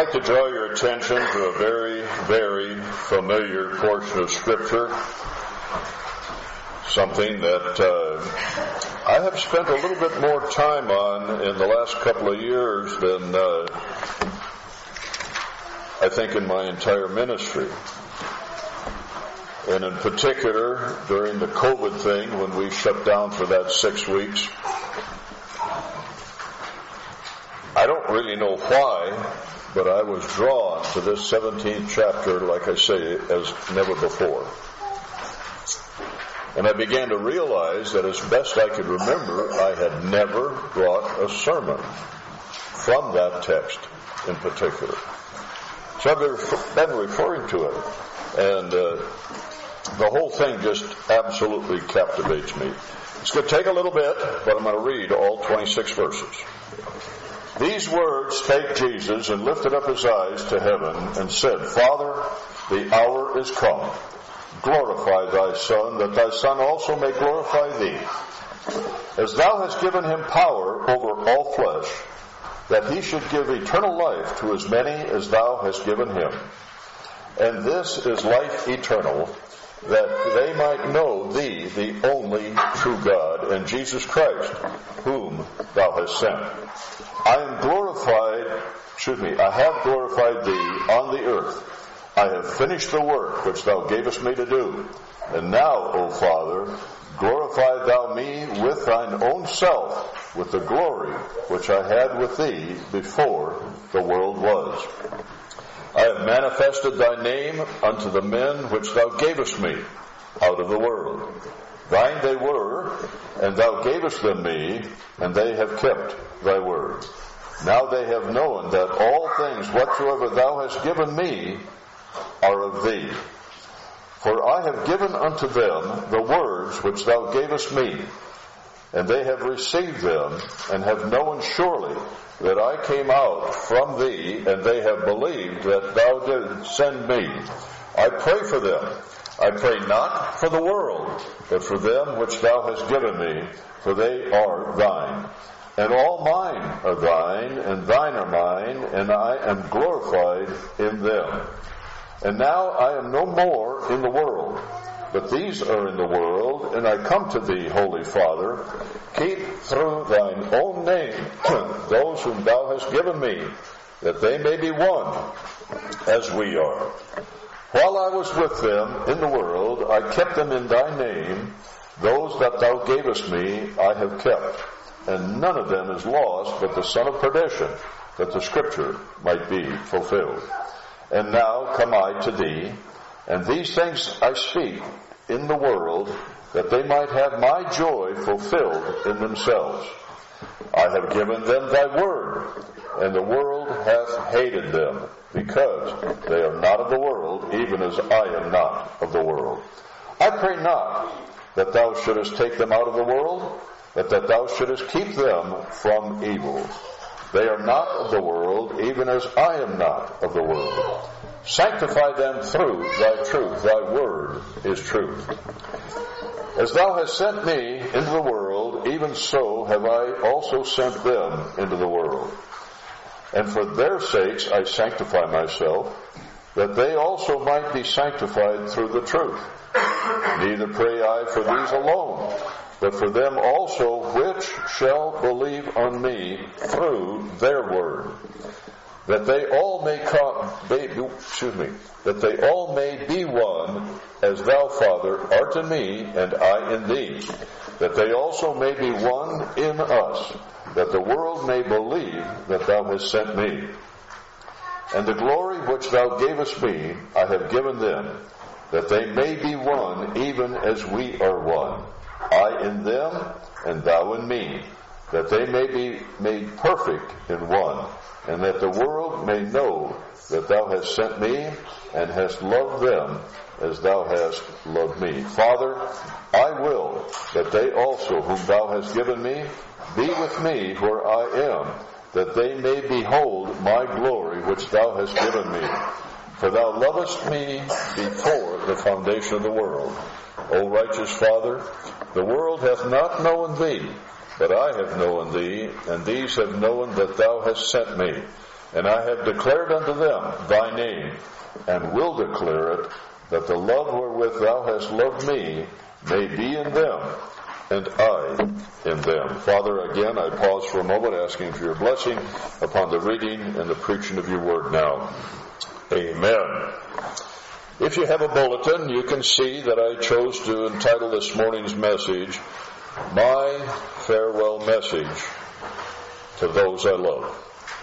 like to draw your attention to a very, very familiar portion of Scripture, something that I have spent a little bit more time on in the last couple of years than I think in my entire ministry. And in particular, during the COVID thing, when we shut down for that 6 weeks, I don't really know why, but I was drawn to this 17th chapter, like I say, as never before. And I began to realize that as best I could remember, I had never brought a sermon from that text in particular. So I've been referring to it, and the whole thing just absolutely captivates me. It's going to take a little bit, but I'm going to read all 26 verses. These words spake Jesus, and lifted up his eyes to heaven, and said, Father, the hour is come. Glorify thy Son, that thy Son also may glorify thee. As thou hast given him power over all flesh, that he should give eternal life to as many as thou hast given him. And this is life eternal, that they might know thee, the only true God, and Jesus Christ, whom thou hast sent. I have glorified thee on the earth. I have finished the work which thou gavest me to do. And now, O Father, glorify thou me with thine own self, with the glory which I had with thee before the world was. I have manifested thy name unto the men which thou gavest me out of the world. Thine they were, and thou gavest them me, and they have kept thy word. Now they have known that all things whatsoever thou hast given me are of thee. For I have given unto them the words which thou gavest me, and they have received them, and have known surely that I came out from thee, and they have believed that thou didst send me. I pray for them. I pray not for the world, but for them which thou hast given me, for they are thine. And all mine are thine, and thine are mine, and I am glorified in them. And now I am no more in the world, but these are in the world, and I come to thee, Holy Father. Keep through thine own name those whom thou hast given me, that they may be one, as we are. While I was with them in the world, I kept them in thy name. Those that thou gavest me I have kept, and none of them is lost but the son of perdition, that the scripture might be fulfilled. And now come I to thee, and these things I speak in the world, that they might have my joy fulfilled in themselves. I have given them thy word, and the world hath hated them, because they are not of the world, even as I am not of the world. I pray not that thou shouldest take them out of the world, but that thou shouldest keep them from evil. They are not of the world, even as I am not of the world. Sanctify them through thy truth. Thy word is truth. As thou hast sent me into the world, even so have I also sent them into the world. And for their sakes I sanctify myself, that they also might be sanctified through the truth. Neither pray I for these alone, but for them also which shall believe on me through their word, that they all may be one, as thou, Father, art in me, and I in thee, that they also may be one in us, that the world may believe that thou hast sent me. And the glory which thou gavest me I have given them, that they may be one, even as we are one. I in them, and thou in me, that they may be made perfect in one, and that the world may know that thou hast sent me, and hast loved them as thou hast loved me. Father, I will that they also whom thou hast given me be with me where I am, that they may behold my glory which thou hast given me. For thou lovest me before the foundation of the world. O righteous Father, the world hath not known thee, but I have known thee, and these have known that thou hast sent me. And I have declared unto them thy name, and will declare it, that the love wherewith thou hast loved me may be in them, and I in them. Father, again, I pause for a moment, asking for your blessing upon the reading and the preaching of your word now. Amen. If you have a bulletin, you can see that I chose to entitle this morning's message, My Farewell Message to Those I Love.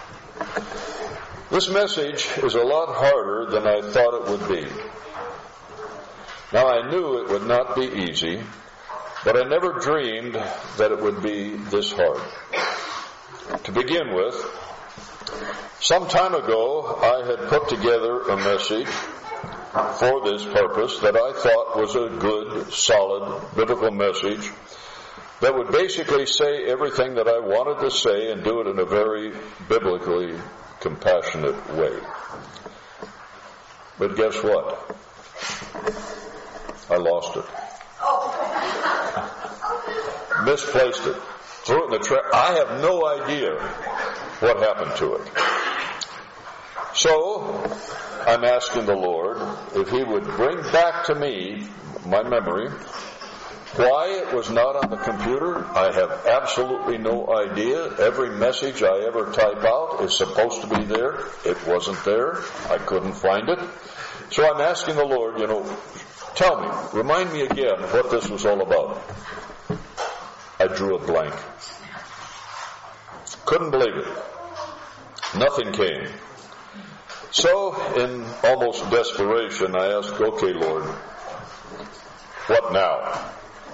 This message is a lot harder than I thought it would be. Now, I knew it would not be easy, but I never dreamed that it would be this hard. To begin with, some time ago, I had put together a message for this purpose that I thought was a good, solid, biblical message that would basically say everything that I wanted to say and do it in a very biblically compassionate way. But guess what? I lost it. Misplaced it. Threw it in the trash. I have no idea what happened to it. So, I'm asking the Lord if He would bring back to me my memory. Why it was not on the computer, I have absolutely no idea. Every message I ever type out is supposed to be there. It wasn't there. I couldn't find it. So I'm asking the Lord, tell me, remind me again what this was all about. I drew a blank. Couldn't believe it. Nothing came. So, in almost desperation, I asked, okay, Lord, what now?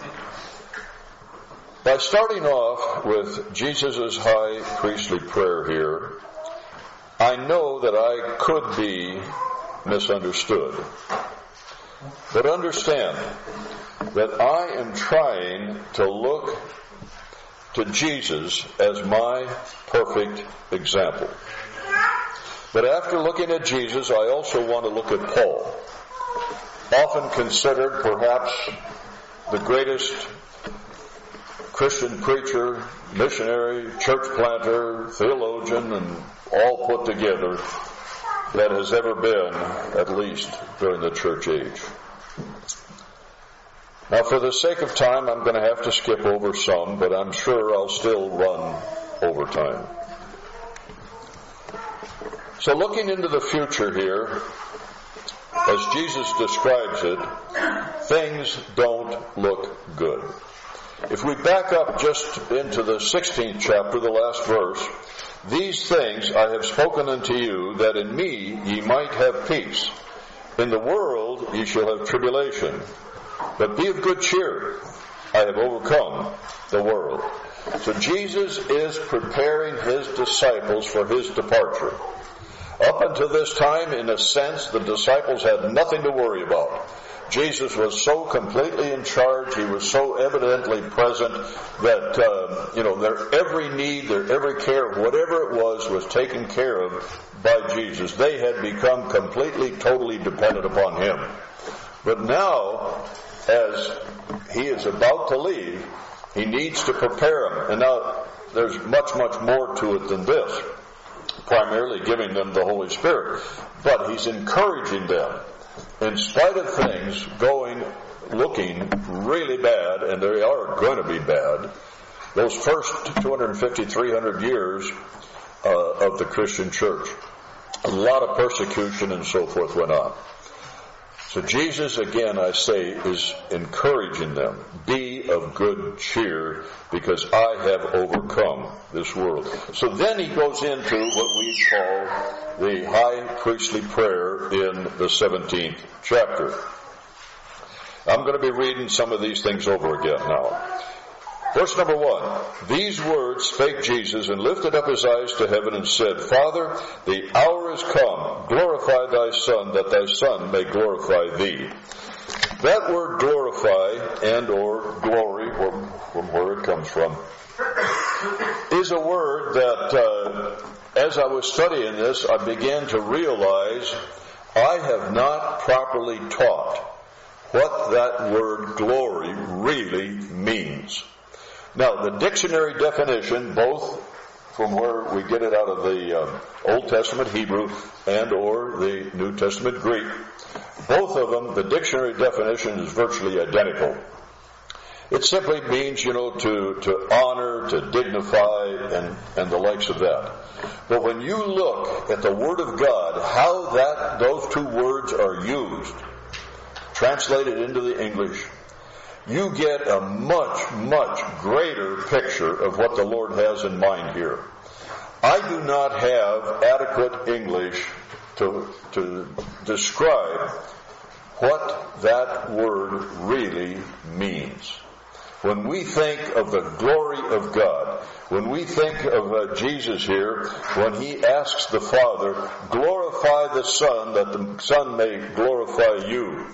By starting off with Jesus' high priestly prayer here, I know that I could be misunderstood. But understand that I am trying to look to Jesus as my perfect example. But after looking at Jesus, I also want to look at Paul, often considered perhaps the greatest Christian preacher, missionary, church planter, theologian, and all put together that has ever been, at least during the church age. Now, for the sake of time, I'm going to have to skip over some, but I'm sure I'll still run over time. So looking into the future here, as Jesus describes it, things don't look good. If we back up just into the 16th chapter, the last verse, these things I have spoken unto you, that in me ye might have peace. In the world ye shall have tribulation. But be of good cheer. I have overcome the world. So Jesus is preparing His disciples for His departure. Up until this time, in a sense, the disciples had nothing to worry about. Jesus was so completely in charge, He was so evidently present that, their every need, their every care, whatever it was taken care of by Jesus. They had become completely, totally dependent upon Him. But now, as He is about to leave, He needs to prepare them. And now, there's much, much more to it than this. Primarily giving them the Holy Spirit. But He's encouraging them. In spite of things looking really bad, and they are going to be bad, those first 250, 300 years of the Christian church, a lot of persecution and so forth went on. So Jesus, again, I say, is encouraging them. Be of good cheer, because I have overcome this world. So then He goes into what we call the high priestly prayer in the 17th chapter. I'm going to be reading some of these things over again now. Verse number 1. These words spake Jesus, and lifted up His eyes to heaven, and said, Father, the hour is come. Glorify Thy Son, that Thy Son may glorify Thee. That word glorify and or glory, from where it comes from, is a word that, as I was studying this, I began to realize I have not properly taught what that word glory really means. Now, the dictionary definition, both from where we get it out of the Old Testament Hebrew and or the New Testament Greek. Both of them, the dictionary definition is virtually identical. It simply means, to honor, to dignify, and the likes of that. But when you look at the Word of God, how those two words are used, translated into the English, you get a much, much greater picture of what the Lord has in mind here. I do not have adequate English to describe what that word really means. When we think of the glory of God, when we think of Jesus here, when he asks the Father, glorify the Son, that the Son may glorify you.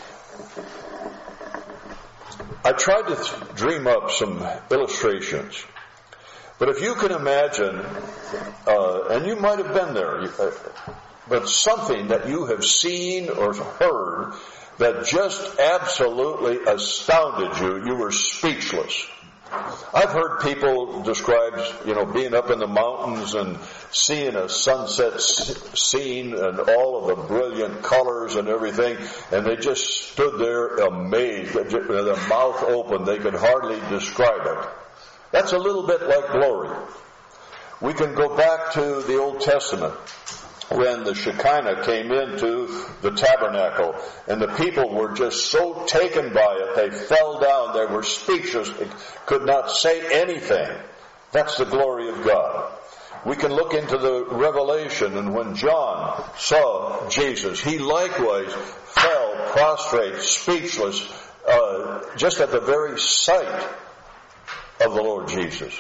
I tried to dream up some illustrations. But if you can imagine, and you might have been there, but something that you have seen or heard that just absolutely astounded you, you were speechless. I've heard people describe, being up in the mountains and seeing a sunset scene and all of the brilliant colors and everything, and they just stood there amazed, their mouth open, they could hardly describe it. That's a little bit like glory. We can go back to the Old Testament when the Shekinah came into the tabernacle, and the people were just so taken by it, they fell down, they were speechless, could not say anything. That's the glory of God. We can look into the Revelation, and when John saw Jesus, he likewise fell prostrate, speechless, just at the very sight of the Lord Jesus.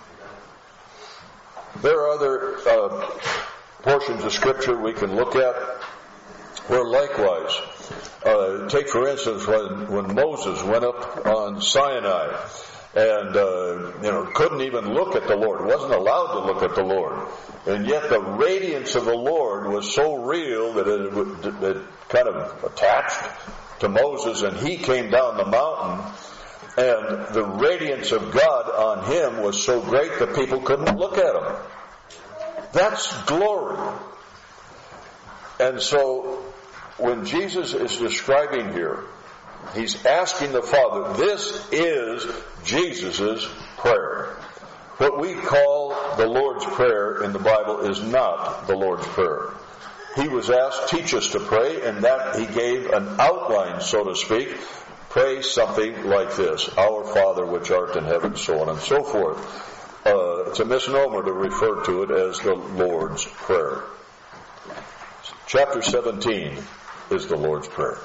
There are other portions of Scripture we can look at where likewise, take for instance when Moses went up on Sinai and couldn't even look at the Lord, wasn't allowed to look at the Lord, and yet the radiance of the Lord was so real that it kind of attached to Moses, and he came down the mountain, and the radiance of God on him was so great that people couldn't look at him. That's glory. And so when Jesus is describing here, he's asking the Father, this is Jesus' prayer. What we call the Lord's Prayer in the Bible is not the Lord's Prayer. He was asked, teach us to pray, and that he gave an outline, so to speak. Pray something like this, Our Father which art in heaven, so on and so forth. It's a misnomer to refer to it as the Lord's Prayer. Chapter 17 is the Lord's Prayer.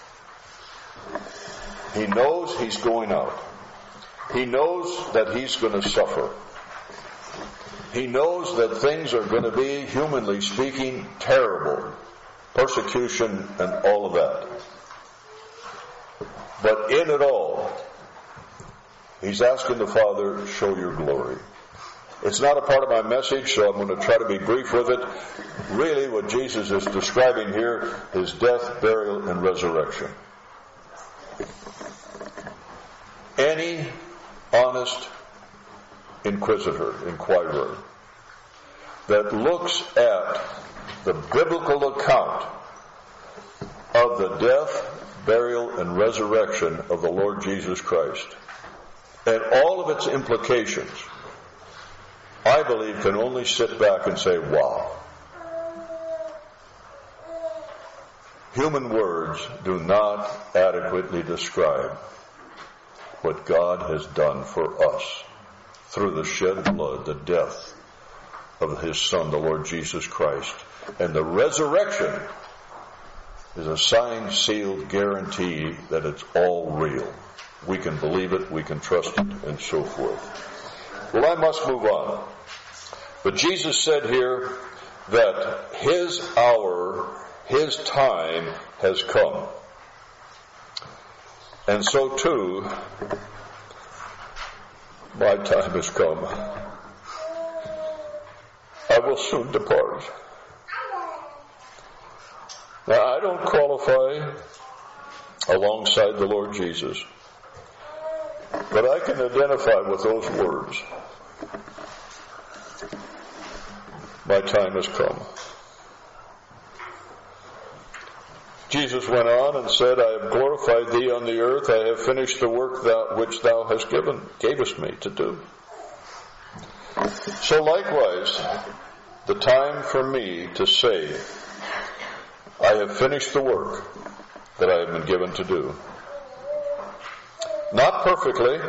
He knows he's going out. He knows that he's going to suffer. He knows that things are going to be, humanly speaking, terrible. Persecution and all of that. But in it all, he's asking the Father, show your glory. It's not a part of my message, so I'm going to try to be brief with it. Really, what Jesus is describing here is death, burial, and resurrection. Any honest inquirer that looks at the biblical account of the death, burial, and resurrection of the Lord Jesus Christ, and all of its implications, I believe can only sit back and say, wow. Human words do not adequately describe what God has done for us through the shed blood, the death of his Son, the Lord Jesus Christ. And the resurrection is a signed, sealed guarantee that it's all real. We can believe it, we can trust it, and so forth. Well, I must move on. But Jesus said here that his hour, his time has come. And so too, my time has come. I will soon depart. Now, I don't qualify alongside the Lord Jesus, but I can identify with those words. My time has come. Jesus went on and said, I have glorified thee on the earth. I have finished the work which thou gavest me to do. So likewise, the time for me to say, I have finished the work that I have been given to do. Not perfectly.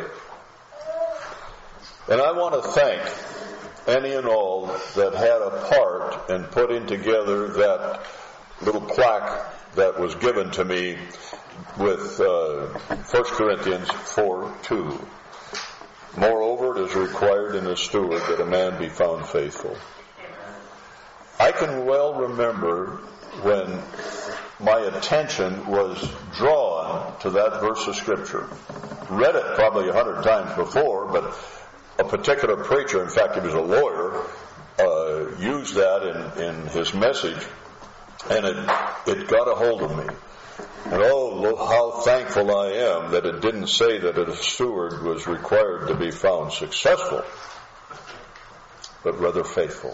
And I want to thank any and all that had a part in putting together that little plaque that was given to me with 1 Corinthians 4:2. Moreover, it is required in a steward that a man be found faithful. I can well remember when my attention was drawn to that verse of Scripture. Read it probably 100 times before, but a particular preacher, in fact he was a lawyer, used that in his message, and it got a hold of me. And oh, how thankful I am that it didn't say that a steward was required to be found successful, but rather faithful.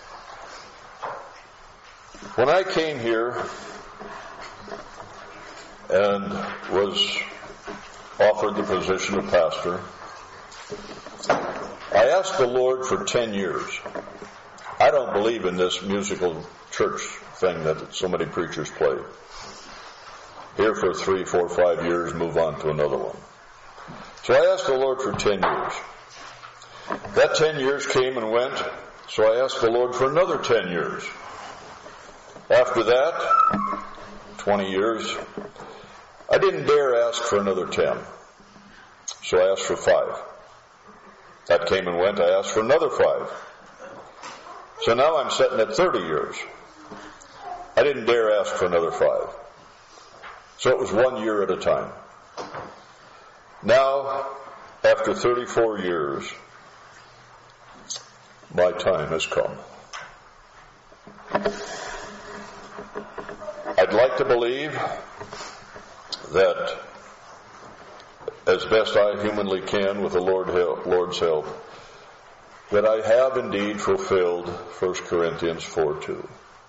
When I came here and was offered the position of pastor, I asked the Lord for 10 years. I don't believe in this musical church thing that so many preachers play. Here for 3, 4, 5 years, move on to another one. So I asked the Lord for 10 years. That 10 years came and went, so I asked the Lord for another 10 years. After that, 20 years, I didn't dare ask for another 10. So I asked for 5. That came and went, I asked for another 5. So now I'm sitting at 30 years. I didn't dare ask for another 5. So it was 1 year at a time. Now, after 34 years, my time has come. I'd like to believe that, as best I humanly can with the Lord's help, that I have indeed fulfilled 1 Corinthians 4:2.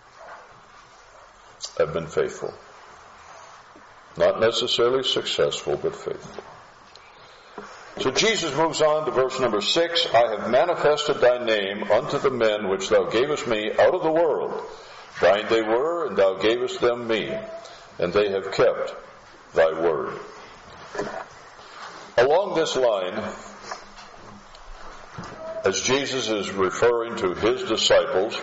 I've been faithful. Not necessarily successful, but faithful. So Jesus moves on to verse number 6. I have manifested thy name unto the men which thou gavest me out of the world. Thine they were, and thou gavest them me, and they have kept thy word. Along this line, as Jesus is referring to his disciples,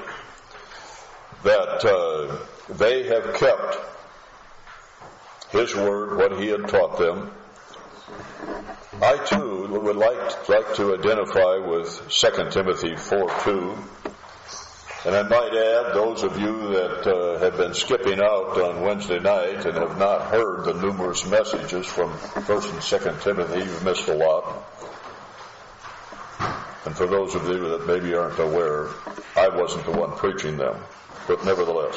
that they have kept his word, what he had taught them, I too would like to identify with 2 Timothy 4:2. And I might add, those of you that have been skipping out on Wednesday night and have not heard the numerous messages from 1 and 2 Timothy, you've missed a lot. And for those of you that maybe aren't aware, I wasn't the one preaching them, but nevertheless.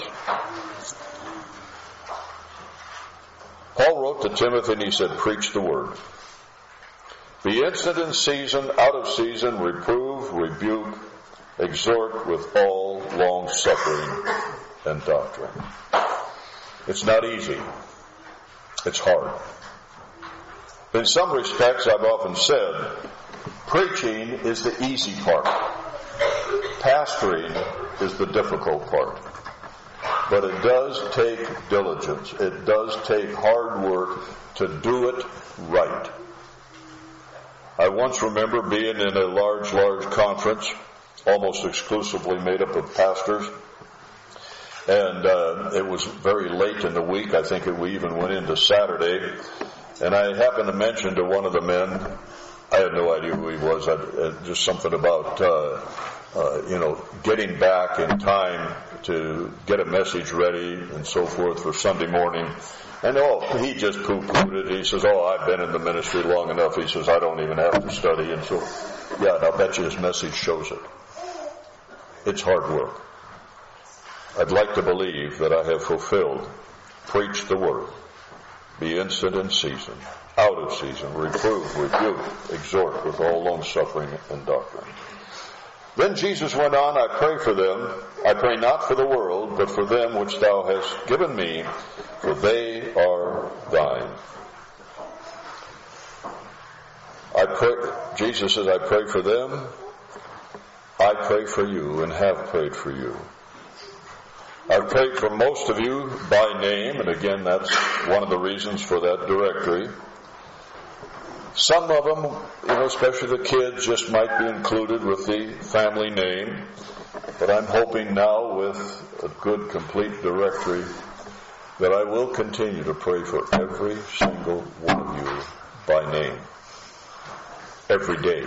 Paul wrote to Timothy and he said, preach the word. Be instant in season, out of season, reprove, rebuke, exhort with all long suffering and doctrine. It's not easy. It's hard. In some respects, I've often said, preaching is the easy part. Pastoring is the difficult part. But it does take diligence. It does take hard work to do it right. I once remember being in a large conference, almost exclusively made up of pastors. And it was very late in the week. I think we even went into Saturday. And I happened to mention to one of the men, I had no idea who he was, just something about, getting back in time to get a message ready and so forth for Sunday morning. And he just poo-pooed it. He says, I've been in the ministry long enough. He says, I don't even have to study. And so, yeah, and I'll bet you his message shows it. It's hard work. I'd like to believe that I have fulfilled, preach the word, be instant in season, out of season, reprove, rebuke, exhort with all long suffering and doctrine. Then Jesus went on, I pray for them. I pray not for the world, but for them which thou hast given me, for they are thine. Jesus says, I pray for them. I pray for you and have prayed for you. I've prayed for most of you by name, and again, that's one of the reasons for that directory. Some of them, especially the kids, just might be included with the family name. But I'm hoping now with a good, complete directory that I will continue to pray for every single one of you by name. Every day.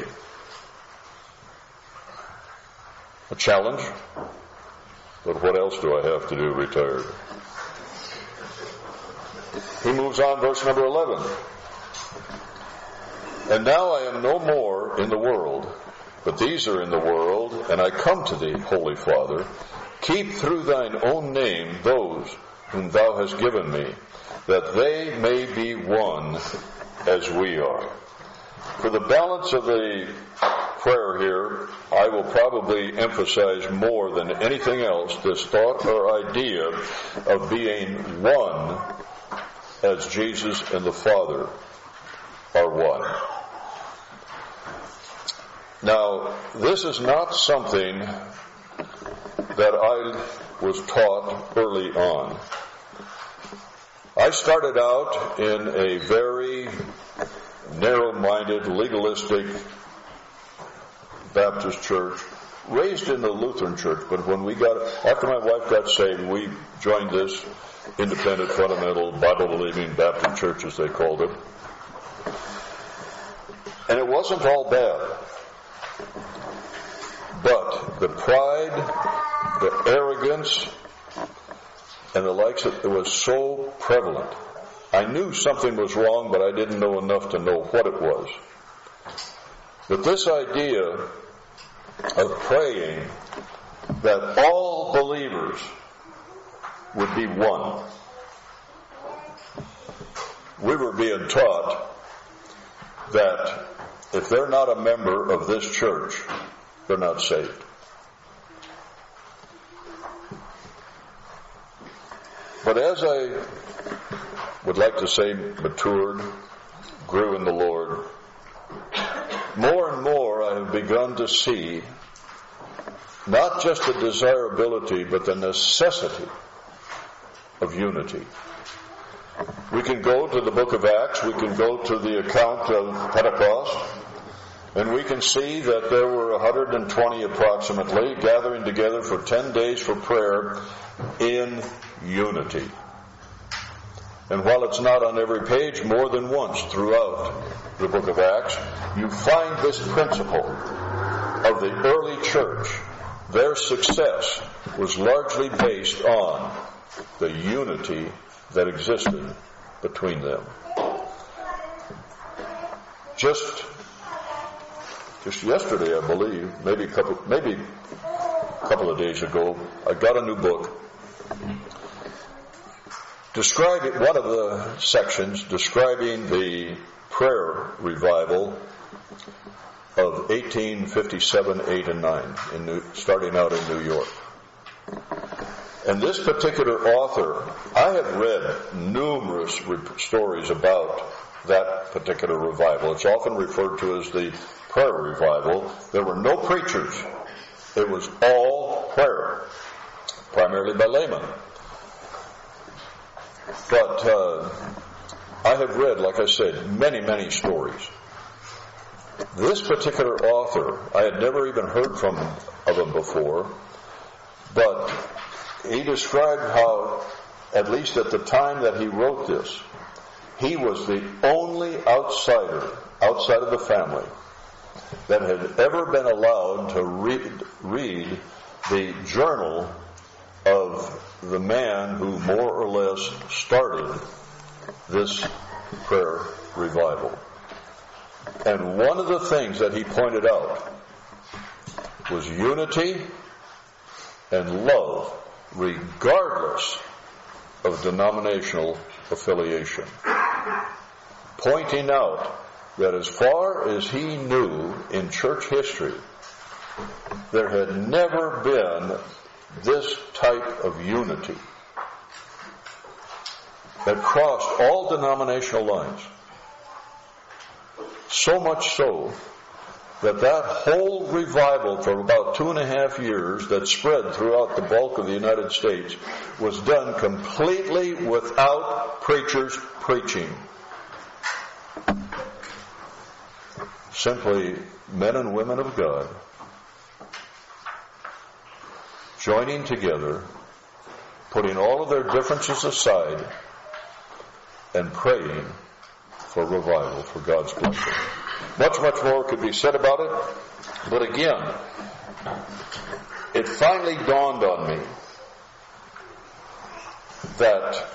A challenge? But what else do I have to do retired? He moves on, verse number 11. And now I am no more in the world, but these are in the world, and I come to thee, Holy Father. Keep through thine own name those whom thou hast given me, that they may be one as we are. For the balance of the prayer here, I will probably emphasize more than anything else this thought or idea of being one as Jesus and the Father are one. Now, this is not something that I was taught early on. I started out in a very narrow-minded, legalistic Baptist church, raised in the Lutheran church, but after my wife got saved, we joined this independent, fundamental, Bible-believing Baptist church, as they called it. And it wasn't all bad. But the pride, the arrogance, and the likes, it was so prevalent. I knew something was wrong, but I didn't know enough to know what it was. But this idea of praying that all believers would be one, we were being taught that if they're not a member of this church, they're not saved. But as I would like to say matured, grew in the Lord, more and more I have begun to see not just the desirability, but the necessity of unity. We can go to the book of Acts, we can go to the account of Pentecost, and we can see that there were 120 approximately gathering together for 10 days for prayer in unity. And while it's not on every page, more than once throughout the book of Acts, you find this principle of the early church. Their success was largely based on the unity that existed between them. Just yesterday, I believe, maybe a couple of days ago, I got a new book. One of the sections describing the prayer revival of 1857, 8, and 9, starting out in New York. And this particular author, I have read numerous stories about that particular revival. It's often referred to as the prayer revival. There were no preachers. It was all prayer, primarily by laymen. But I have read, like I said, many, many stories. This particular author, I had never even heard of him before, but he described how, at least at the time that he wrote this, he was the only outsider, outside of the family, that had ever been allowed to read the journal of the man who more or less started this prayer revival. And one of the things that he pointed out was unity and love, regardless of denominational affiliation. Pointing out that as far as he knew in church history, there had never been this type of unity that crossed all denominational lines. So much so that whole revival for about 2.5 years that spread throughout the bulk of the United States was done completely without preachers preaching. Simply men and women of God joining together, putting all of their differences aside, and praying for revival, for God's blessing. Much, much more could be said about it, but again, it finally dawned on me that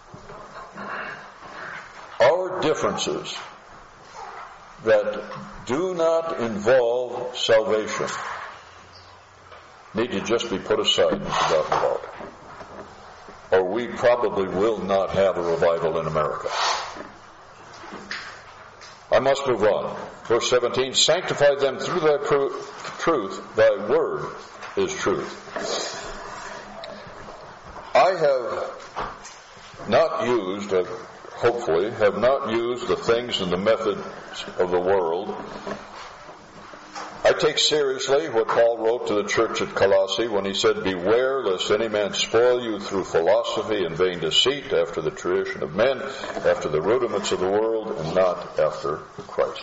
our differences that do not involve salvation need to just be put aside and forgotten about, or we probably will not have a revival in America. I must move on. Verse 17, sanctify them through thy truth, thy word is truth. I have not used, hopefully, have not used the things and the methods of the world. I take seriously what Paul wrote to the church at Colossae when he said, beware lest any man spoil you through philosophy and vain deceit, after the tradition of men, after the rudiments of the world, and not after Christ.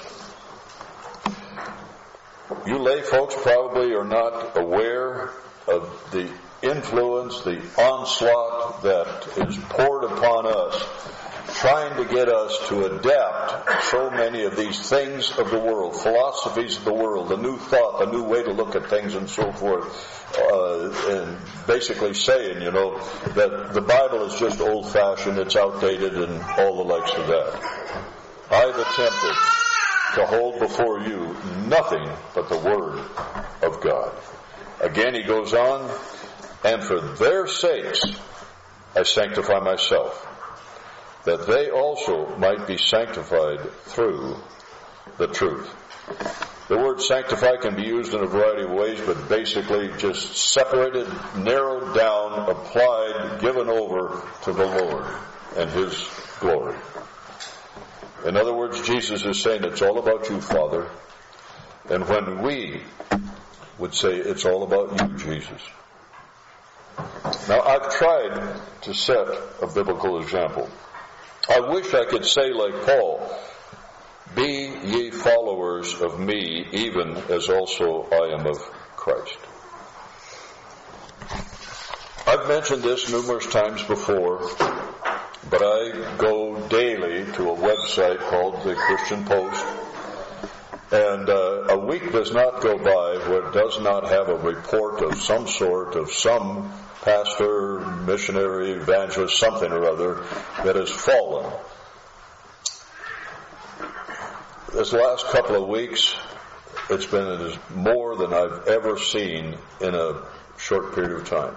You lay folks probably are not aware of the influence, the onslaught that is poured upon us, trying to get us to adapt so many of these things of the world, philosophies of the world, the new thought, the new way to look at things and so forth, and basically saying, that the Bible is just old-fashioned, it's outdated, and all the likes of that. I've attempted to hold before you nothing but the Word of God. Again, he goes on, and for their sakes I sanctify myself, that they also might be sanctified through the truth. The word sanctify can be used in a variety of ways, but basically just separated, narrowed down, applied, given over to the Lord and His glory. In other words, Jesus is saying it's all about you, Father. And when we would say it's all about you, Jesus. Now, I've tried to set a biblical example. I wish I could say like Paul, be ye followers of me, even as also I am of Christ. I've mentioned this numerous times before, but I go daily to a website called the Christian Post, and a week does not go by where it does not have a report of some sort, of some pastor, missionary, evangelist, something or other that has fallen. This last couple of weeks, it's been more than I've ever seen in a short period of time.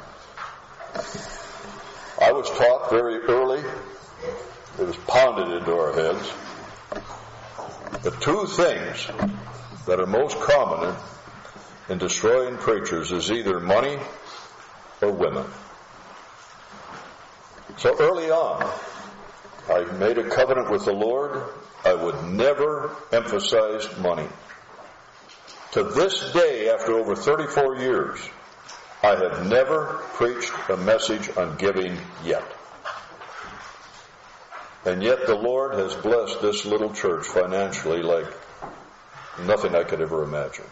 I was taught very early, it was pounded into our heads, the two things that are most common in destroying preachers is either money or women. So early on, I made a covenant with the Lord. I would never emphasize money. To this day, after over 34 years, I have never preached a message on giving yet. And yet the Lord has blessed this little church financially like nothing I could ever imagine.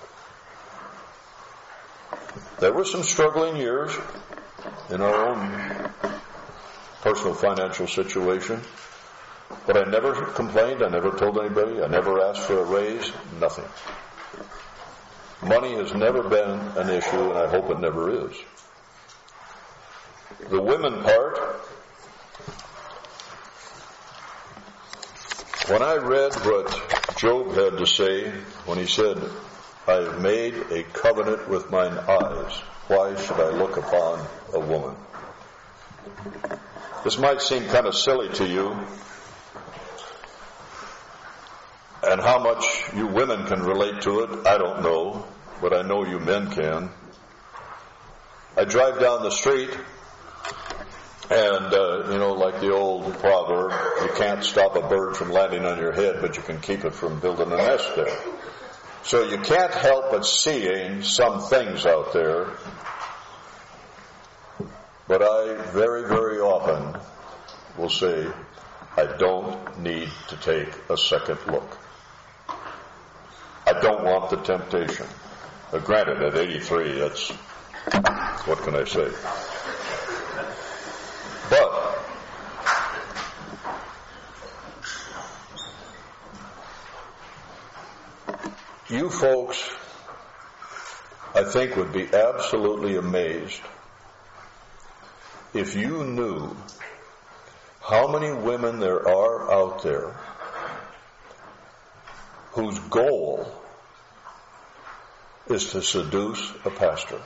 There were some struggling years in our own personal financial situation, but I never complained, I never told anybody, I never asked for a raise, nothing. Money has never been an issue, and I hope it never is. The women part, when I read what Job had to say when he said, I have made a covenant with mine eyes, why should I look upon a woman? This might seem kind of silly to you, and how much you women can relate to it, I don't know. but I know you men can. I drive down the street, and, like the old proverb, you can't stop a bird from landing on your head, but you can keep it from building a nest there. So you can't help but seeing some things out there, but I very, very often will say, I don't need to take a second look. I don't want the temptation. Granted, at 83, that's, what can I say? But you folks, I think, would be absolutely amazed if you knew how many women there are out there whose goal is to seduce a pastor.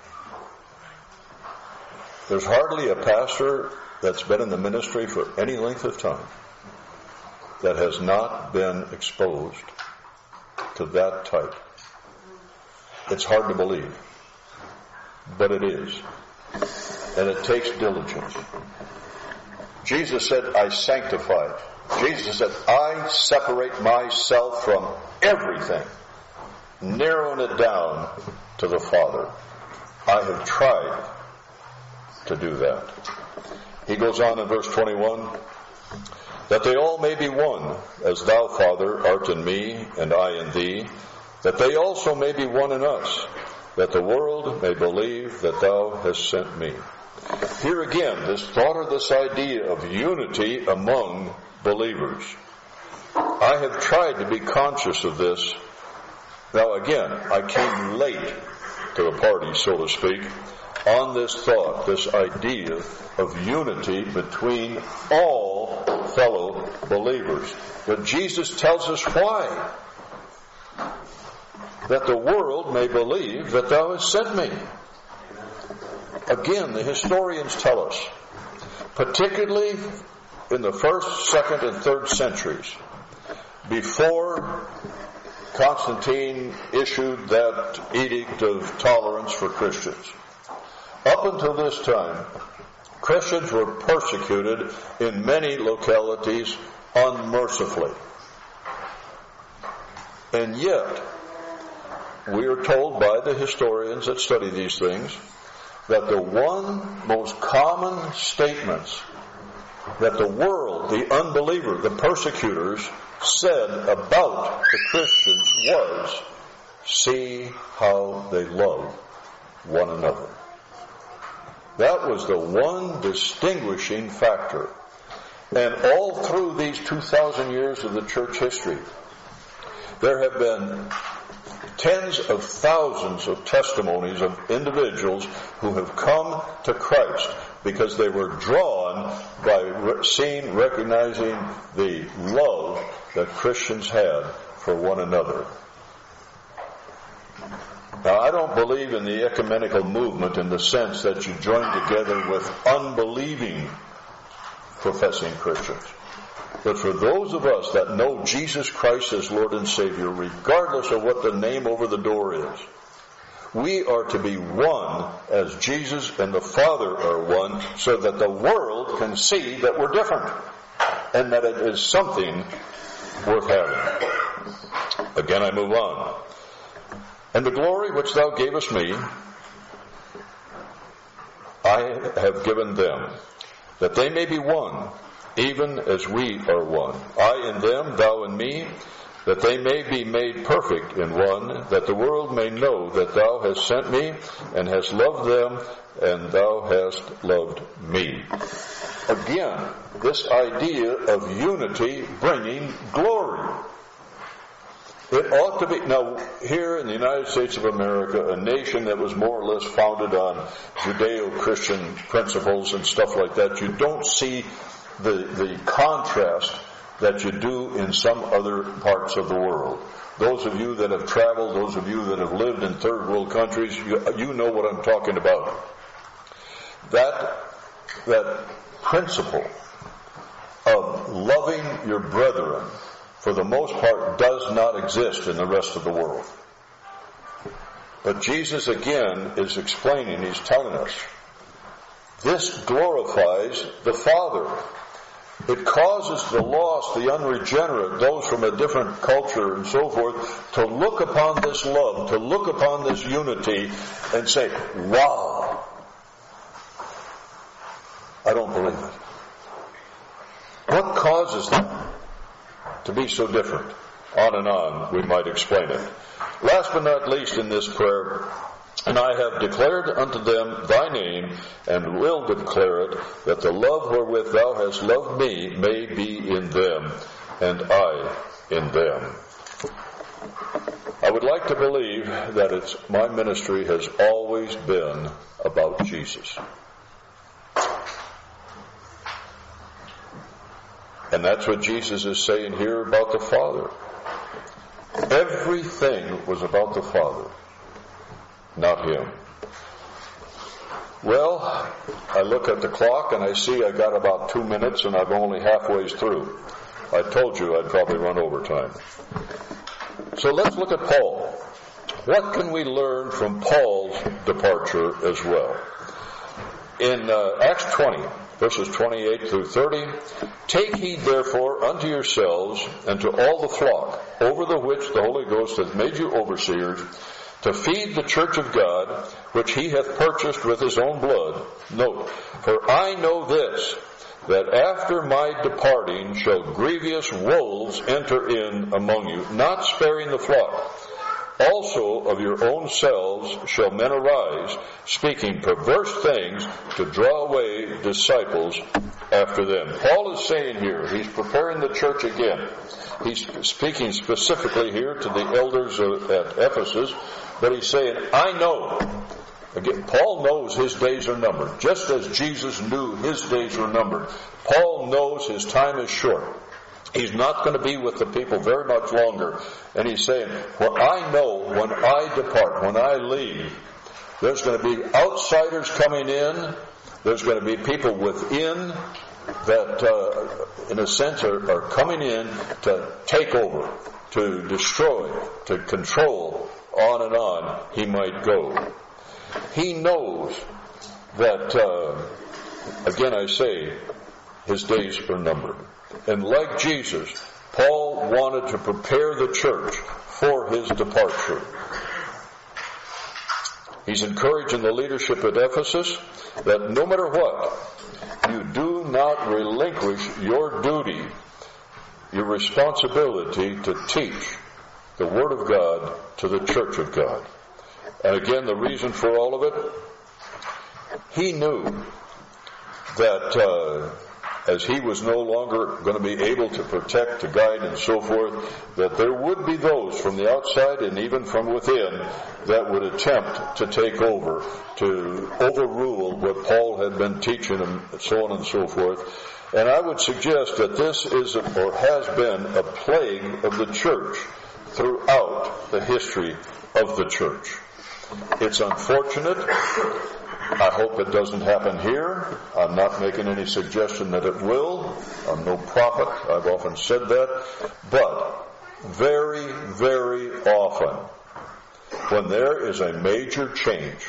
There's hardly a pastor that's been in the ministry for any length of time that has not been exposed to that type. It's hard to believe, but it is. And it takes diligence. Jesus said, I sanctify. Jesus said, I separate myself from everything, narrowing it down to the Father. I have tried to do that. He goes on in verse 21, that they all may be one, as thou, Father, art in me, and I in thee, that they also may be one in us, that the world may believe that thou hast sent me. Here again, this thought or this idea of unity among believers. I have tried to be conscious of this. Now again, I came late to the party, so to speak, on this thought, this idea of unity between all fellow believers. But Jesus tells us why. That the world may believe that thou hast sent me. Again, the historians tell us, particularly in the 1st, 2nd, and 3rd centuries, before Constantine issued that edict of tolerance for Christians, up until this time, Christians were persecuted in many localities unmercifully. And yet, we are told by the historians that study these things that the one most common statements that the world, the unbeliever, the persecutors said about the Christians was, see how they love one another. That was the one distinguishing factor. And all through these 2,000 years of the church history, there have been tens of thousands of testimonies of individuals who have come to Christ because they were drawn by recognizing the love that Christians had for one another. Now, I don't believe in the ecumenical movement in the sense that you join together with unbelieving professing Christians. But for those of us that know Jesus Christ as Lord and Savior, regardless of what the name over the door is, we are to be one as Jesus and the Father are one, so that the world can see that we're different and that it is something worth having. Again, I move on. And the glory which thou gavest me, I have given them, that they may be one, even as we are one. I in them, thou in me, that they may be made perfect in one, that the world may know that thou hast sent me, and hast loved them, and thou hast loved me. Again, this idea of unity bringing glory. It ought to be, now here in the United States of America, a nation that was more or less founded on Judeo-Christian principles and stuff like that, you don't see the contrast that you do in some other parts of the world. Those of you that have traveled, those of you that have lived in third world countries, you know what I'm talking about. That principle of loving your brethren, for the most part, does not exist in the rest of the world. But Jesus again is explaining, he's telling us, this glorifies the Father. It causes the lost, the unregenerate, those from a different culture and so forth, to look upon this love, to look upon this unity and say, wow, I don't believe it. What causes them to be so different? On and on, we might explain it. Last but not least in this prayer, and I have declared unto them thy name, and will declare it, that the love wherewith thou hast loved me may be in them, and I in them. I would like to believe that my ministry has always been about Jesus. And that's what Jesus is saying here about the Father. Everything was about the Father, not Him. Well, I look at the clock and I see I got about 2 minutes and I'm only halfway through. I told you I'd probably run over time. So let's look at Paul. What can we learn from Paul's departure as well? In Acts 20, verses 28 through 30, take heed therefore unto yourselves and to all the flock, over the which the Holy Ghost hath made you overseers, to feed the church of God, which he hath purchased with his own blood. Note, for I know this, that after my departing shall grievous wolves enter in among you, not sparing the flock. Also of your own selves shall men arise, speaking perverse things to draw away disciples after them. Paul is saying here, he's preparing the church again. He's speaking specifically here to the elders at Ephesus, but he's saying, I know. Again, Paul knows his days are numbered, just as Jesus knew his days were numbered. Paul knows his time is short. He's not going to be with the people very much longer. And he's saying, well, I know when I depart, when I leave, there's going to be outsiders coming in. There's going to be people within that, in a sense, are coming in to take over, to destroy, to control, on and on he might go. He knows that, again I say, his days are numbered. And like Jesus, Paul wanted to prepare the church for his departure. He's encouraging the leadership at Ephesus that no matter what, you do not relinquish your duty, your responsibility to teach the Word of God to the church of God. And again, the reason for all of it, he knew that as he was no longer going to be able to protect, to guide, and so forth, that there would be those from the outside and even from within that would attempt to take over, to overrule what Paul had been teaching, and so on and so forth. And I would suggest that this is or has been a plague of the church throughout the history of the church. It's unfortunate. I hope it doesn't happen here. I'm not making any suggestion that it will. I'm no prophet. I've often said that. But very, very often, when there is a major change,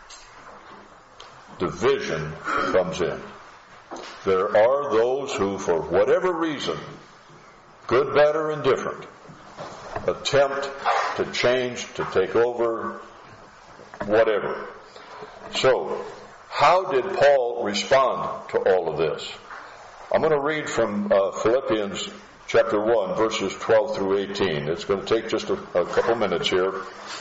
division comes in. There are those who, for whatever reason, good, bad, or indifferent, attempt to change, to take over, whatever. So, how did Paul respond to all of this? I'm going to read from Philippians chapter 1, verses 12 through 18. It's going to take just a couple minutes here.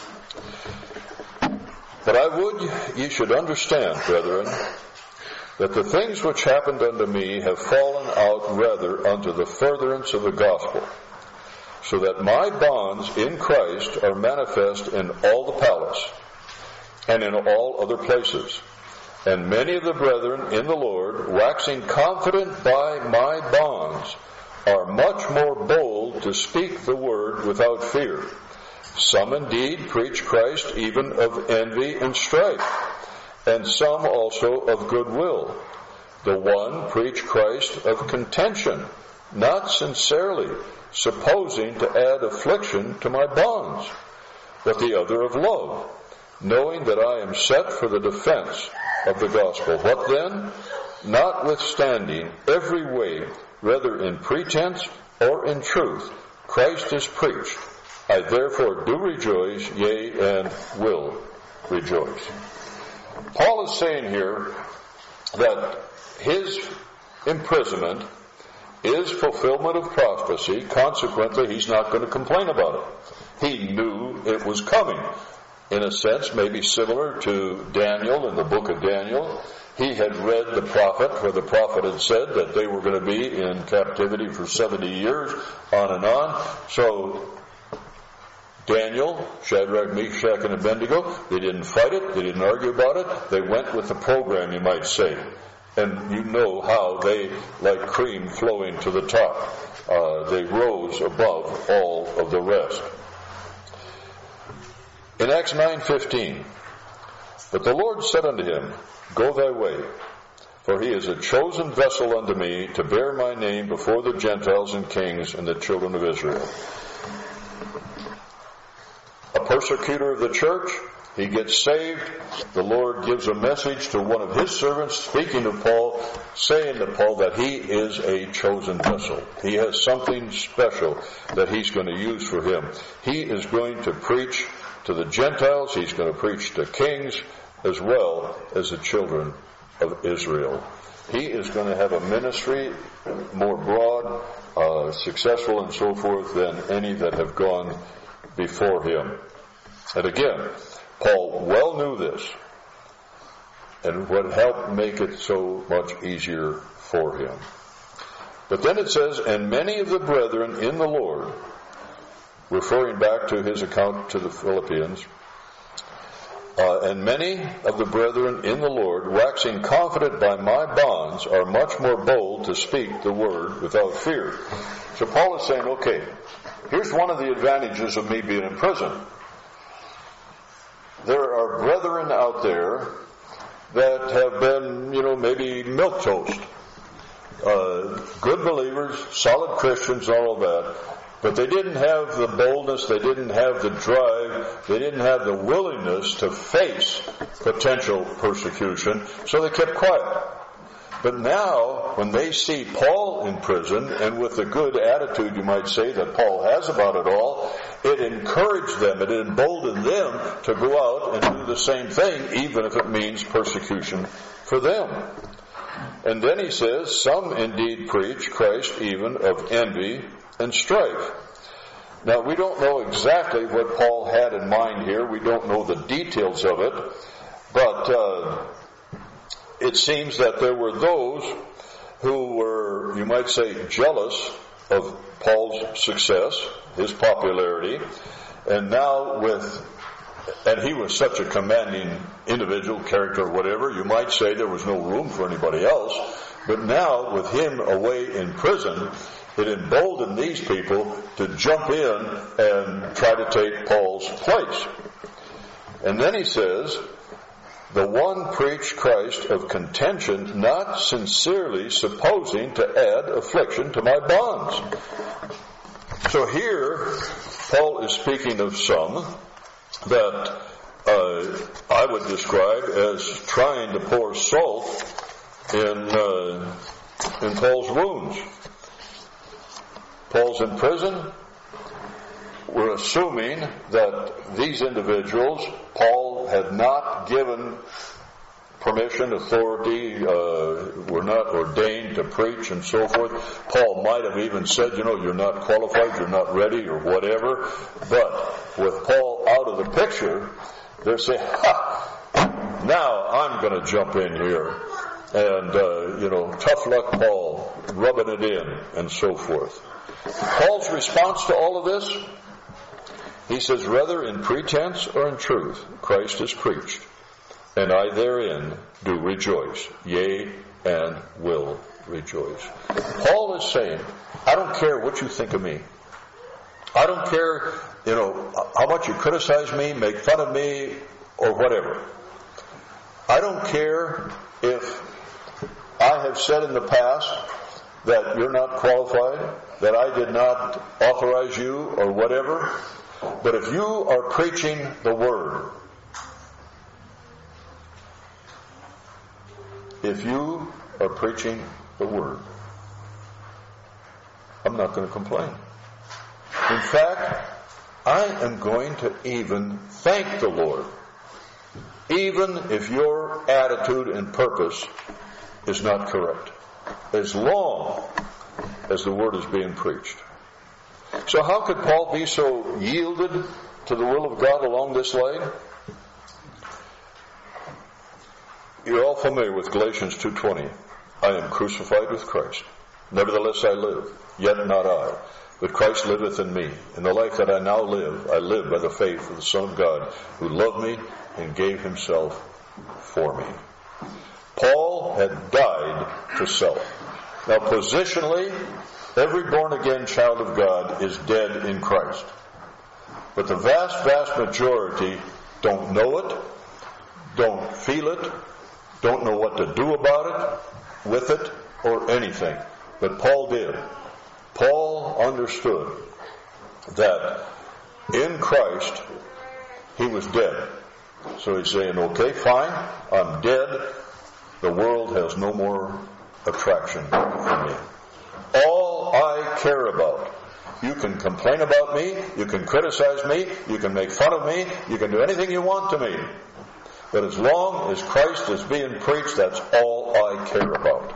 But I would ye should understand, brethren, that the things which happened unto me have fallen out rather unto the furtherance of the gospel, so that my bonds in Christ are manifest in all the palace, and in all other places. And many of the brethren in the Lord, waxing confident by my bonds, are much more bold to speak the word without fear. Some indeed preach Christ even of envy and strife, and some also of goodwill. The one preach Christ of contention, not sincerely, supposing to add affliction to my bonds, but the other of love, knowing that I am set for the defense of the gospel. What then? Notwithstanding every way, whether in pretense or in truth, Christ is preached. I therefore do rejoice, yea, and will rejoice. Paul is saying here that his imprisonment is fulfillment of prophecy. Consequently, he's not going to complain about it. He knew it was coming. In a sense, maybe similar to Daniel in the book of Daniel. He had read the prophet, where the prophet had said that they were going to be in captivity for 70 years, on and on. So Daniel, Shadrach, Meshach, and Abednego, they didn't fight it, they didn't argue about it, they went with the program, you might say. And you know how they, like cream flowing to the top, they rose above all of the rest. In Acts 9:15, but the Lord said unto him, Go thy way, for he is a chosen vessel unto me to bear my name before the Gentiles and kings and the children of Israel. A persecutor of the church, he gets saved. The Lord gives a message to one of his servants, speaking of Paul, saying to Paul that he is a chosen vessel. He has something special that he's going to use for him. He is going to preach to the Gentiles. He's going to preach to kings as well as the children of Israel. He is going to have a ministry more broad, successful and so forth than any that have gone before him. And again, Paul well knew this, and what helped make it so much easier for him. But then it says, and many of the brethren in the Lord, referring back to his account to the Philippians, and many of the brethren in the Lord, waxing confident by my bonds, are much more bold to speak the word without fear. So Paul is saying, okay, here's one of the advantages of me being in prison. There are brethren out there that have been, maybe milquetoast. Good believers, solid Christians, all of that. But they didn't have the boldness, they didn't have the drive, they didn't have the willingness to face potential persecution, so they kept quiet. But now, when they see Paul in prison, and with the good attitude, you might say, that Paul has about it all, it encouraged them, it emboldened them to go out and do the same thing, even if it means persecution for them. And then he says, some indeed preach Christ even of envy and strife. Now, we don't know exactly what Paul had in mind here. We don't know the details of it. But it seems that there were those who were, you might say, jealous of Paul's success, his popularity. And now and he was such a commanding individual, character, whatever, you might say there was no room for anybody else. But now, with him away in prison, it emboldened these people to jump in and try to take Paul's place. And then he says, the one preached Christ of contention, not sincerely supposing to add affliction to my bonds. So here, Paul is speaking of some that I would describe as trying to pour salt in Paul's wounds. Paul's in prison. We're assuming that these individuals, Paul had not given permission, authority, were not ordained to preach and so forth. Paul might have even said, you're not qualified, you're not ready, or whatever. But with Paul out of the picture, they're saying, now I'm going to jump in here. And, tough luck, Paul, rubbing it in, and so forth. Paul's response to all of this, he says, whether in pretense or in truth, Christ is preached, and I therein do rejoice, yea, and will rejoice. Paul is saying, I don't care what you think of me. I don't care, how much you criticize me, make fun of me, or whatever. I don't care if I have said in the past that you're not qualified, that I did not authorize you, or whatever. But if you are preaching the Word, if you are preaching the Word. I'm not going to complain. In fact, I am going to even thank the Lord, even if your attitude and purpose is not correct, as long as the Word is being preached. So how could Paul be so yielded to the will of God along this line? You're all familiar with Galatians 2:20. I am crucified with Christ. Nevertheless I live, yet not I, but Christ liveth in me. In the life that I now live, I live by the faith of the Son of God, who loved me and gave himself for me. Paul had died to self. Now positionally, every born-again child of God is dead in Christ. But the vast, vast majority don't know it, don't feel it, don't know what to do about it, with it, or anything. But Paul did. Paul understood that in Christ he was dead. So he's saying, okay, fine, I'm dead. The world has no more attraction for me. All I care about. You can complain about me, you can criticize me, you can make fun of me, you can do anything you want to me. But as long as Christ is being preached, that's all I care about.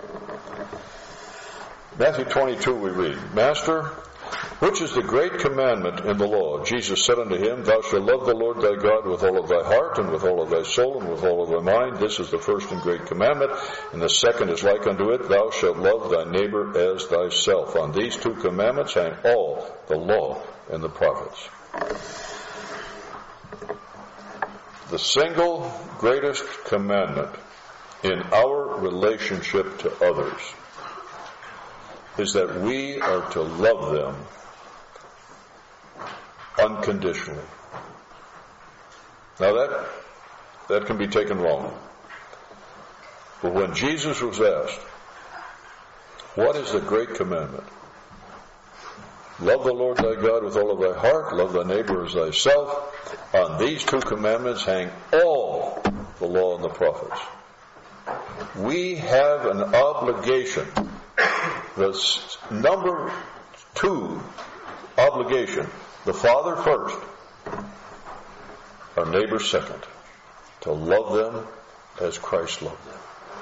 Matthew 22 we read, Master, which is the great commandment in the law? Jesus said unto him, Thou shalt love the Lord thy God with all of thy heart, and with all of thy soul, and with all of thy mind. This is the first and great commandment. And the second is like unto it, Thou shalt love thy neighbor as thyself. On these two commandments hang all the law and the prophets. The single greatest commandment in our relationship to others is that we are to love them unconditionally. Now that can be taken wrong. But when Jesus was asked, what is the great commandment? Love the Lord thy God with all of thy heart, love thy neighbor as thyself. On these two commandments hang all the law and the prophets. We have an obligation. The number 2 obligation, the Father first, our neighbor second, to love them as Christ loved them.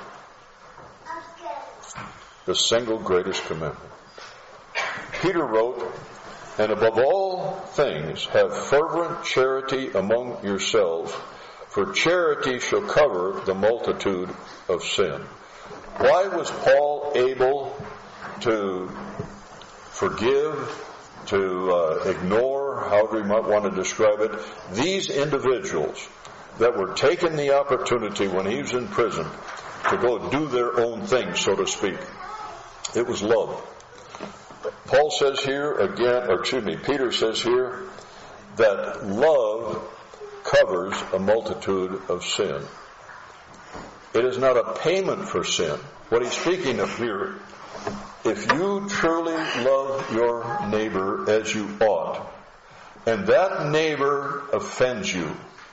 The single greatest commandment. Peter wrote, And above all things have fervent charity among yourselves, for charity shall cover the multitude of sin. Why was Paul able to forgive, to ignore, however you might want to describe it, these individuals that were taking the opportunity when he was in prison to go do their own thing, so to speak? It was love. Paul says here again, Peter says here that love covers a multitude of sin. It is not a payment for sin. What he's speaking of here, if you truly love your neighbor as you ought, and that neighbor offends you,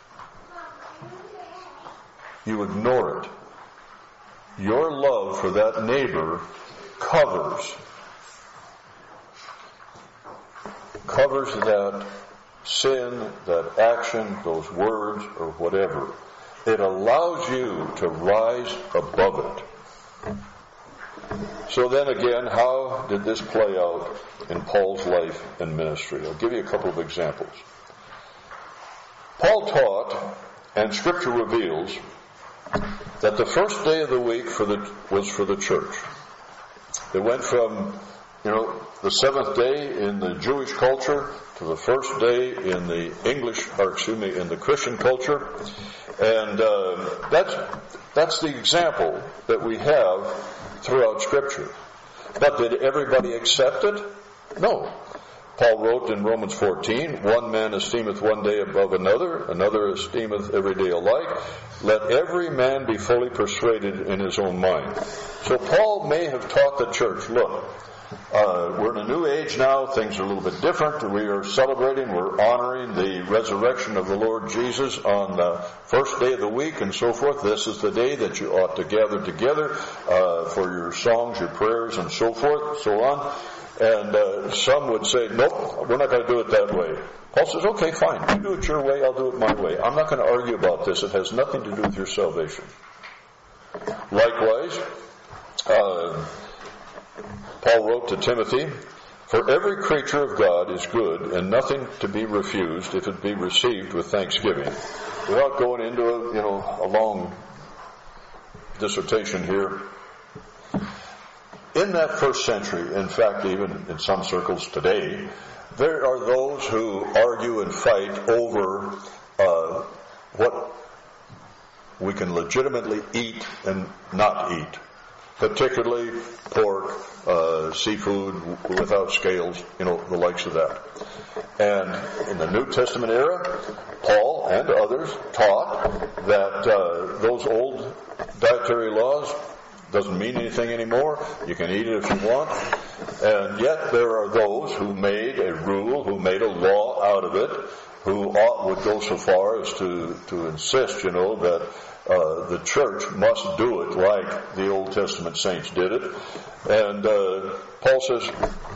you ignore it. Your love for that neighbor covers that sin, that action, those words, or whatever. It allows you to rise above it. So then again, how did this play out in Paul's life and ministry? I'll give you a couple of examples. Paul taught, and Scripture reveals, that the first day of the week was for the church. It went from, the seventh day in the Jewish culture to the first day in the in the Christian culture. And that's the example that we have throughout Scripture. But did everybody accept it? No. Paul wrote in Romans 14, one man esteemeth one day above another, another esteemeth every day alike. Let every man be fully persuaded in his own mind. So Paul may have taught the church, look, We're in a new age now. Things are a little bit different. We are celebrating, we're honoring the resurrection of the Lord Jesus on the first day of the week and so forth. This is the day that you ought to gather together for your songs, your prayers, and so forth, so on. And some would say, nope, we're not going to do it that way. Paul says, okay, fine. You do it your way, I'll do it my way. I'm not going to argue about this. It has nothing to do with your salvation. Likewise, Paul wrote to Timothy, for every creature of God is good and nothing to be refused if it be received with thanksgiving. Without going into a long dissertation here, in that first century, in fact, even in some circles today, there are those who argue and fight over what we can legitimately eat and not eat, particularly pork, seafood without scales, the likes of that. And in the New Testament era, Paul and others taught that those old dietary laws doesn't mean anything anymore. You can eat it if you want. And yet there are those who made a rule, who made a law out of it, who would go so far as to insist, that the church must do it like the Old Testament saints did it. And Paul says,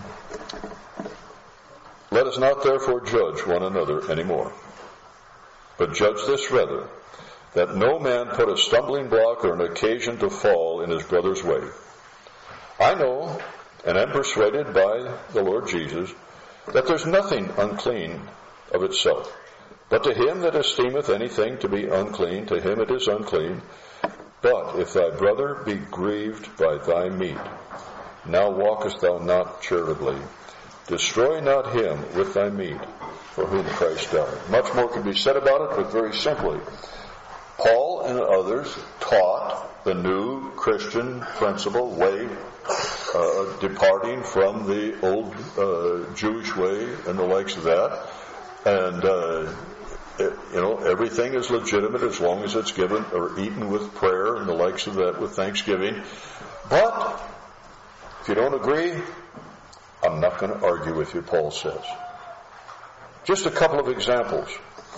let us not therefore judge one another anymore, but judge this rather, that no man put a stumbling block or an occasion to fall in his brother's way. I know and am persuaded by the Lord Jesus that there's nothing unclean of itself, but to him that esteemeth anything to be unclean, to him it is unclean. But if thy brother be grieved by thy meat, now walkest thou not charitably. Destroy not him with thy meat, for whom Christ died. Much more could be said about it, but very simply, Paul and others taught the new Christian principle, way, departing from the old Jewish way and the likes of that. And, everything is legitimate as long as it's given or eaten with prayer and the likes of that with thanksgiving. But if you don't agree, I'm not going to argue with you, Paul says. Just a couple of examples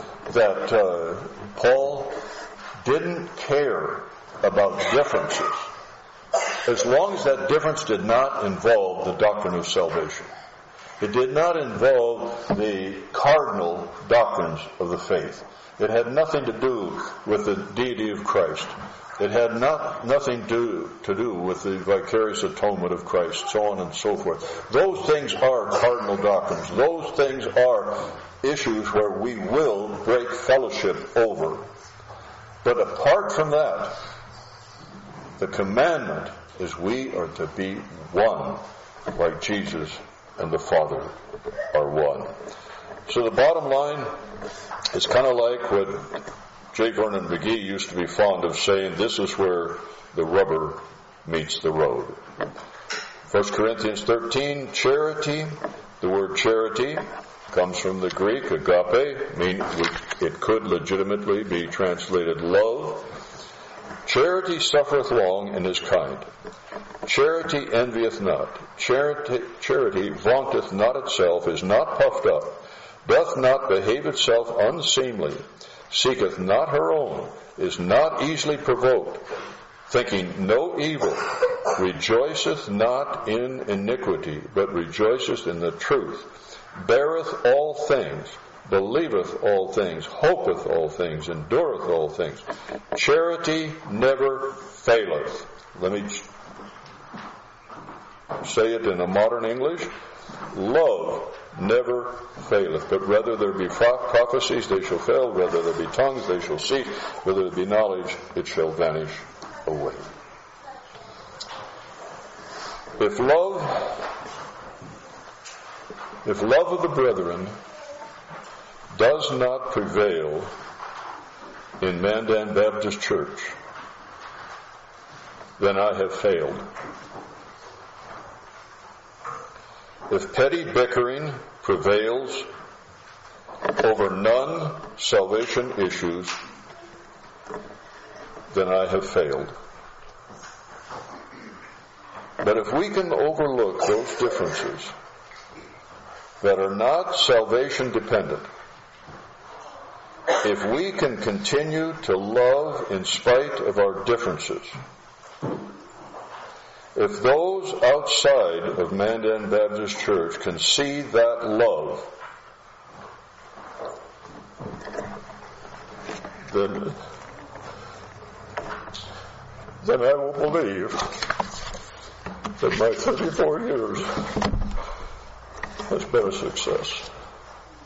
that Paul didn't care about differences as long as that difference did not involve the doctrine of salvation. It did not involve the cardinal doctrines of the faith. It had nothing to do with the deity of Christ. It had nothing to do with the vicarious atonement of Christ, so on and so forth. Those things are cardinal doctrines. Those things are issues where we will break fellowship over. But apart from that, the commandment is we are to be one, like Jesus and the Father are one. So the bottom line is kind of like what J. Vernon McGee used to be fond of saying, this is where the rubber meets the road. 1 Corinthians 13, charity. The word charity comes from the Greek, agape, meaning it could legitimately be translated love. Charity suffereth long and is kind. Charity envieth not. Charity vaunteth not itself, is not puffed up, doth not behave itself unseemly, seeketh not her own, is not easily provoked, thinking no evil, rejoiceth not in iniquity, but rejoiceth in the truth, beareth all things, believeth all things, hopeth all things, endureth all things. Charity never faileth. Let me say it in a modern English. Love never faileth, but whether there be prophecies, they shall fail, whether there be tongues, they shall cease, whether there be knowledge, it shall vanish away. If love of the brethren does not prevail in Mandan Baptist Church, then I have failed. If petty bickering prevails over non-salvation issues, then I have failed. But if we can overlook those differences that are not salvation dependent, if we can continue to love in spite of our differences, if those outside of Mandan Baptist Church can see that love, then I will believe that my 34 years has been a success.